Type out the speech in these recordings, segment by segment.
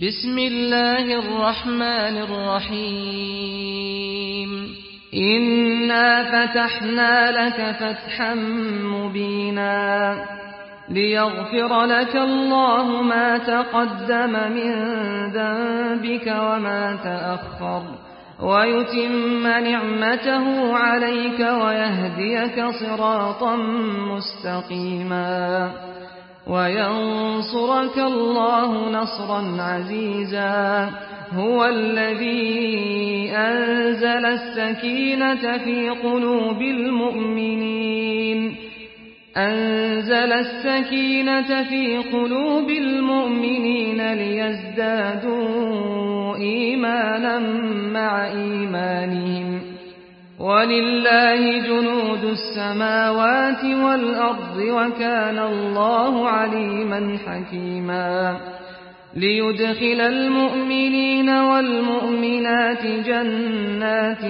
بسم الله الرحمن الرحيم إنا فتحنا لك فتحا مبينا ليغفر لك الله ما تقدم من ذنبك وما تأخر ويتم نعمته عليك ويهديك صراطا مستقيما وينصرك الله نصرا عزيزا هو الذي أنزل السكينة في قلوب المؤمنين ليزدادوا إيمانا مع إيمانهم ولله جنود السماوات والأرض وكان الله عليما حكيما ليدخل المؤمنين والمؤمنات جنات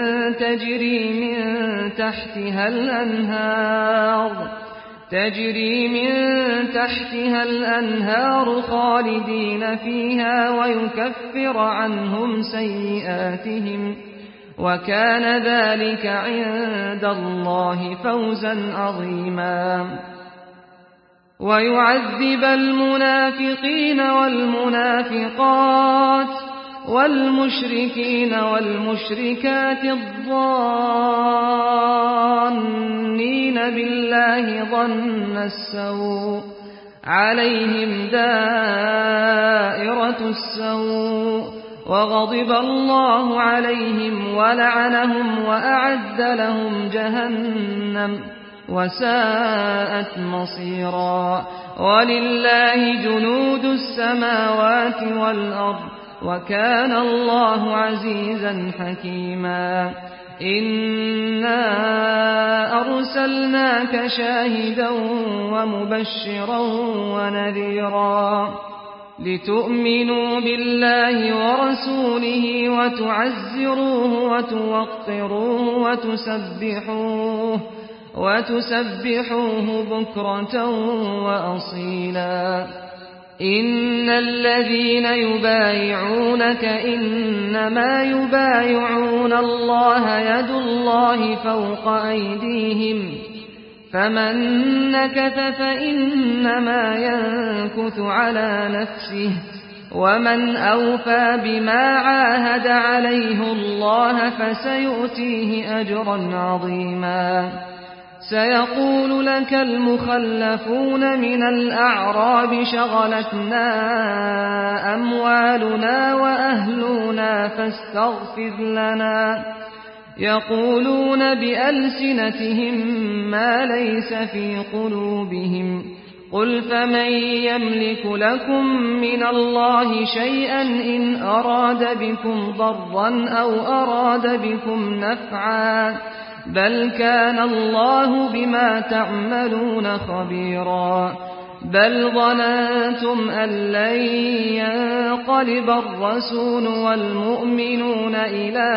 تجري من تحتها الأنهار خالدين فيها ويكفر عنهم سيئاتهم وكان ذلك عند الله فوزا عظيما ويعذب المنافقين والمنافقات والمشركين والمشركات الظانين بالله ظن السوء عليهم دائرة السوء وغضب الله عليهم ولعنهم وأعد لهم جهنم وساءت مصيرا ولله جنود السماوات والأرض وكان الله عزيزا حكيما إنا أرسلناك شاهدا ومبشرا ونذيرا لتؤمنوا بالله ورسوله وتعزروه وتوقروه وتسبحوه بكرة وأصيلا إن الذين يبايعونك إنما يبايعون الله يد الله فوق أيديهم فمن نكث فإنما ينكث على نفسه ومن أوفى بما عاهد عليه الله فسيؤتيه أجرا عظيما سيقول لك المخلفون من الأعراب شغلتنا أموالنا وأهلنا فاستغفر لنا يقولون بألسنتهم ما ليس في قلوبهم قل فمن يملك لكم من الله شيئا إن أراد بكم ضرا أو أراد بكم نفعا بل كان الله بما تعملون خبيرا بل ظننتم أن لن ينقلب الرسول والمؤمنون إلى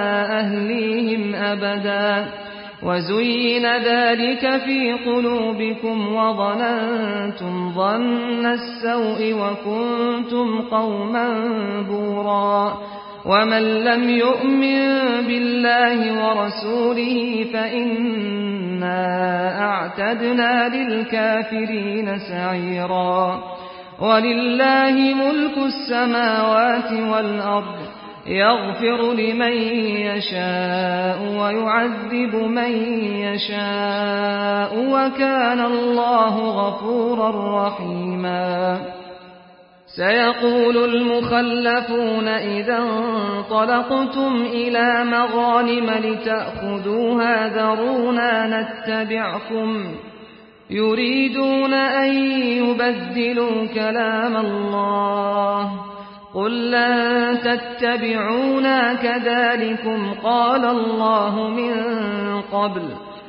أهليهم أبدا وزين ذلك في قلوبكم وظننتم ظن السوء وكنتم قوما بورا ومن لم يؤمن بالله ورسوله فإنا أعتدنا للكافرين سعيرا ولله ملك السماوات والأرض يغفر لمن يشاء ويعذب من يشاء وكان الله غفورا رحيما سيقول المخلفون إذا انطلقتم إلى مغانم لتأخذوها ذرونا نتبعكم يريدون أن يبدلوا كلام الله قل لن تتبعونا كذلكم قال الله من قبل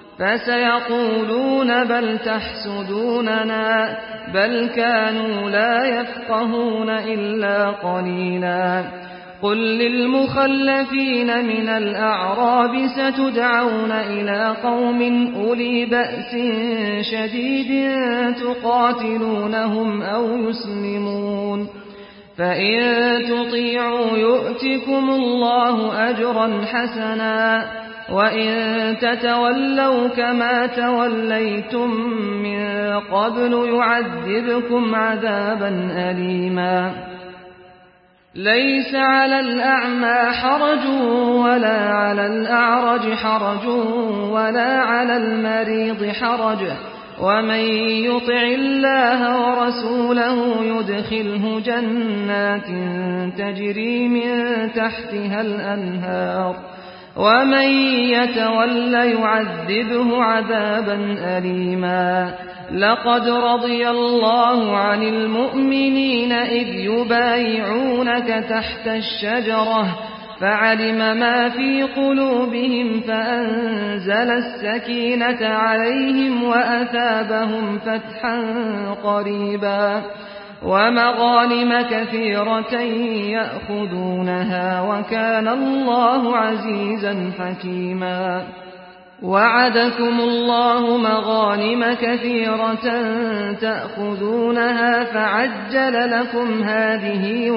فسيقولون بل تحسدوننا بل كانوا لا يفقهون إلا قليلا قل للمخلفين من الأعراب ستدعون إلى قوم أولي بأس شديد تقاتلونهم أو يسلمون فإن تطيعوا يؤتكم الله أجرا حسنا وإن تتولوا كما توليتم من قبل يعذبكم عذابا أليما ليس على الأعمى حرج ولا على الأعرج حرج ولا على المريض حرج ومن يطع الله ورسوله يدخله جنات تجري من تحتها الأنهار ومن يتول يعذبه عذابا أليما لقد رضي الله عن المؤمنين إذ يبايعونك تحت الشجرة فعلم ما في قلوبهم فأنزل السكينة عليهم وأثابهم فتحا قريبا ومغانم كثيرة يأخذونها وكان الله عزيزا حكيما وعدكم الله مغانم كثيرة تأخذونها فعجل لكم هذه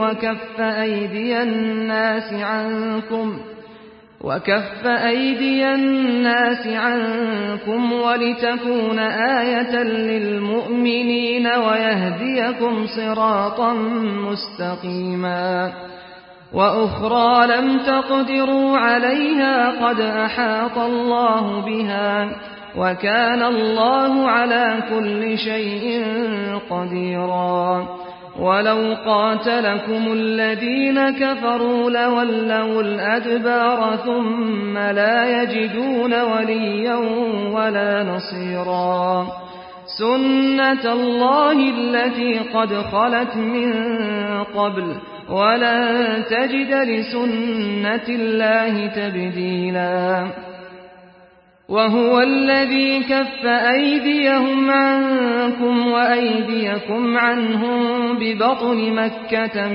وكف أيدي الناس عنكم ولتكون آية للمؤمنين ويهديكم صراطا مستقيما وأخرى لم تقدروا عليها قد أحاط الله بها وكان الله على كل شيء قديرا ولو قاتلكم الذين كفروا لولوا الأدبار ثم لا يجدون وليا ولا نصيرا سنة الله التي قد خلت من قبل ولن تجد لسنة الله تبديلا وهو الذي كف أيديهم عنكم وأيديكم عنهم ببطن مكة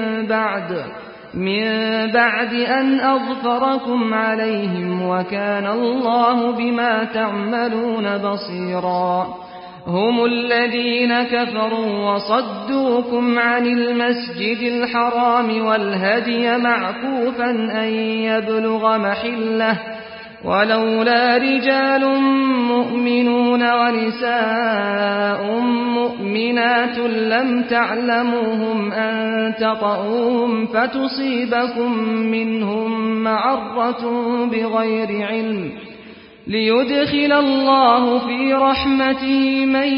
من بعد أن أظفركم عليهم وكان الله بما تعملون بصيرا هم الذين كفروا وصدوكم عن المسجد الحرام والهدي معكوفا أن يبلغ محله ولولا رجال مؤمنون ونساء مؤمنات لم تعلموهم أن تطؤوهم فتصيبكم منهم معرة بغير علم ليدخل الله في رحمته من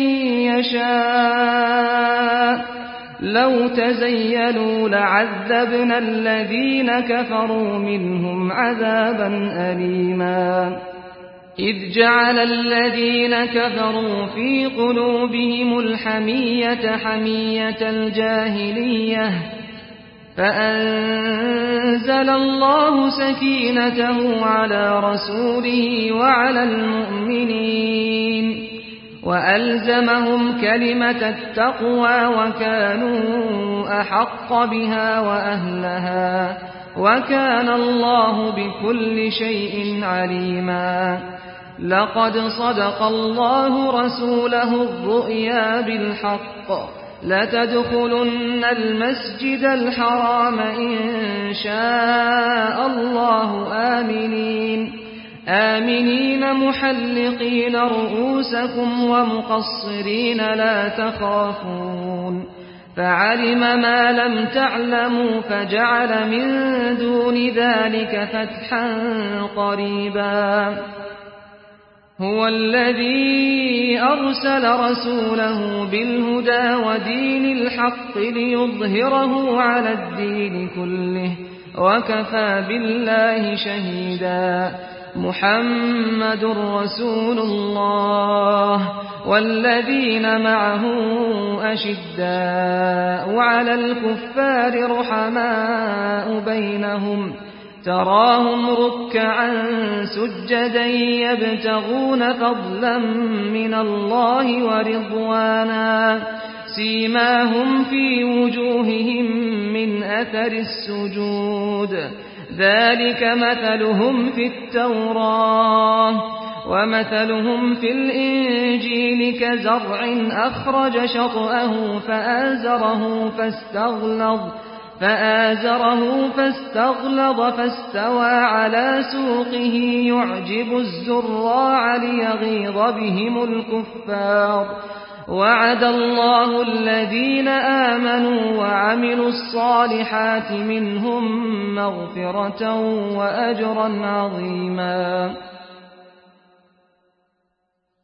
يشاء لو تزيلوا لعذبنا الذين كفروا منهم عذابا أليما إذ جعل الذين كفروا في قلوبهم الحمية حمية الجاهلية فأنزل الله سكينته على رسوله وعلى المؤمنين وألزمهم كلمة التقوى وكانوا أحق بها وأهلها وكان الله بكل شيء عليما لقد صدق الله رسوله الرؤيا بالحق لتدخلن المسجد الحرام إن شاء الله آمنين محلقين رؤوسكم ومقصرين لا تخافون فعلم ما لم تعلموا فجعل من دون ذلك فتحا قريبا هو الذي أرسل رسوله بالهدى ودين الحق ليظهره على الدين كله وكفى بالله شهيدا محمد رسول الله والذين معه أشداء على الكفار رحماء بينهم تراهم ركعا سجدا يبتغون فضلا من الله ورضوانا سيماهم في وجوههم من أثر السجود ذلك مثلهم في التوراة ومثلهم في الإنجيل كزرع أخرج شطأه فآزره فاستغلظ فاستوى على سوقه يعجب الزراع ليغيظ بهم الكفار. وعد الله الذين آمنوا وعملوا الصالحات منهم مغفرة وأجرا عظيما.